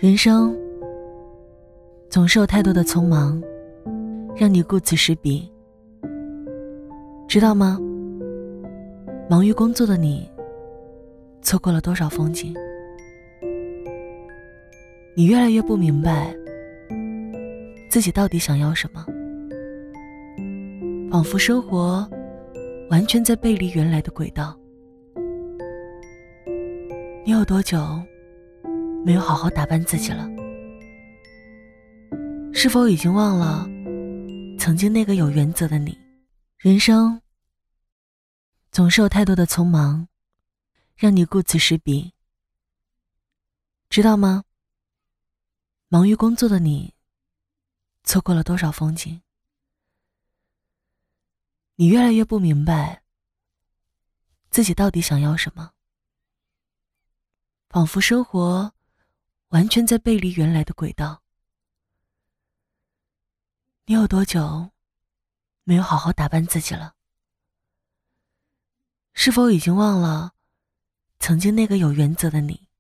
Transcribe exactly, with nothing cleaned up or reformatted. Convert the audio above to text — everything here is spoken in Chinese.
人生总是有太多的匆忙，让你顾此失彼，知道吗？忙于工作的你，错过了多少风景？你越来越不明白自己到底想要什么，仿佛生活完全在背离原来的轨道。你有多久没有好好打扮自己了？是否已经忘了曾经那个有原则的你？人生总是有太多的匆忙，让你顾此失彼，知道吗？忙于工作的你，错过了多少风景？你越来越不明白自己到底想要什么，仿佛生活完全在背离原来的轨道。你有多久没有好好打扮自己了？是否已经忘了曾经那个有原则的你？